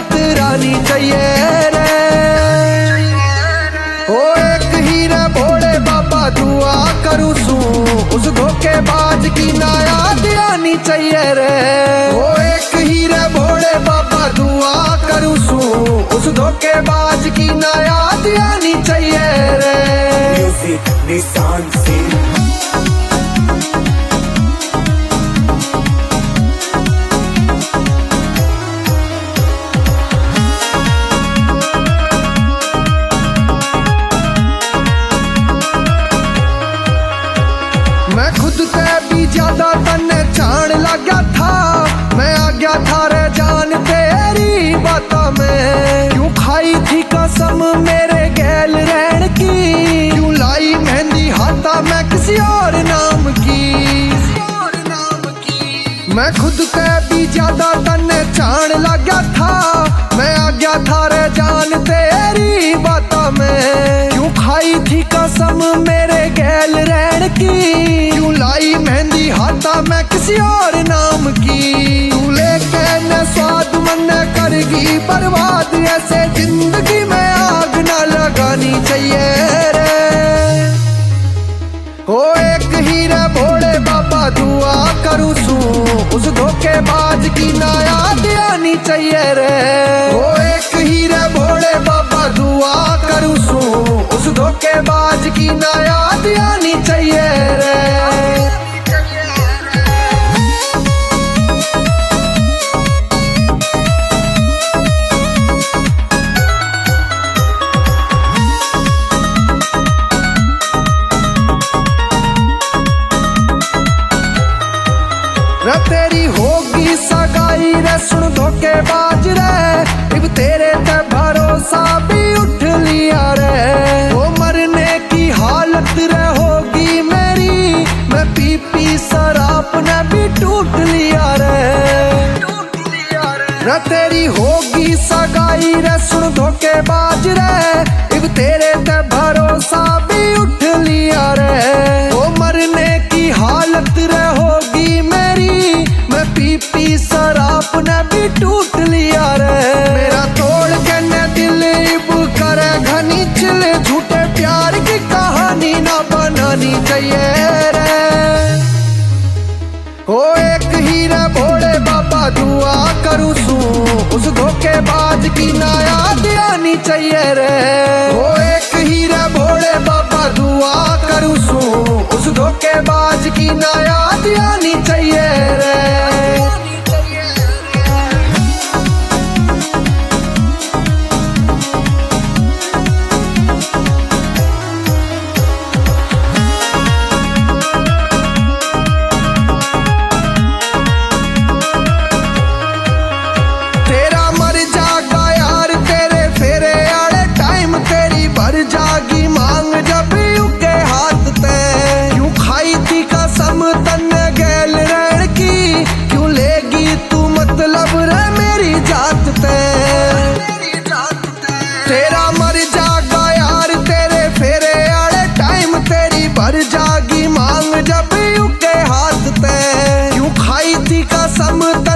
रात रानी चाहिए रे। ओ एक ही रे भोले बाबा दुआ करूँ सू, उस धोखेबाज की ना याद आनी चाहिए रे। ओ एक ही रे भोले बाबा दुआ करूँ सू, उस धोखेबाज की ना याद आनी चाहिए रे। म्यूजिक निशान से मैं खुद से भी ज्यादा तन्ने जान लगा था, मैं आ गया था रे जान तेरी बातों में। क्यों खाई थी कसम मेरे गैल रहन की, क्यों लाई मेहंदी हाथा मैं किसी और नाम की। मैं खुद से भी ज्यादा तन्ने जान लगा था, मैं आ गया था रे जान तेरी बातों में। क्यों खाई थी कसम मेरे गैल रहन की, क्यों लाई मेहंदी हाथा मैं किसी और नाम की। तू लेके न स्वाद मन करगी बर्बाद, ऐसे जिंदगी में आग ना लगानी चाहिए रे। ओ एक ही रे भोले बाबा दुआ करूँ सू, उस धोखेबाज की ना याद आनी चाहिए रे। ओ एक ही रे भोले बाबा दुआ करूँ सू, उस धोखेबाज की ना याद आनी चाहिए रे। रे तेरी होगी सगाई रे सुन धोखेबाज रे, अब तेरे पे भरोसा भी उठ लिया रे। वो मरने की हालत रे होगी मेरी, मैं पी शराब ने भी टूट लिया रे। रे तेरी होगी सगाई रे सुन धोखेबाज रे, अब तेरे पे भरोसा भी उठ लिया रे। वो मरने की हालत रे होगी मेरी, मैं पी शराब ने भी टूट लिया रे। मेरा तोड़ के न दिल इब करे घनी चिल, झूठे प्यार की कहानी ना बनानी चाहिए रे। ओ एक ही रे भोले बाबा दुआ करूँ सू, उस धोखेबाज की ना याद आनी चाहिए रे। ओ एक ही रे भोले बाबा दुआ करूँ सू, उस धोखेबाज की ना याद आनी चाहिए रे। जागी मांग जब उके हाथ ते, क्यों खाई थी कसम तन्ने गैल रहन की, क्यों लेगी तू मतलब रे मेरी जात ते। तेरा मर जागा यार तेरे फेरे आड़े टाइम, तेरी भर जागी मांग जब उके हाथ ते। क्यों खाई थी कसम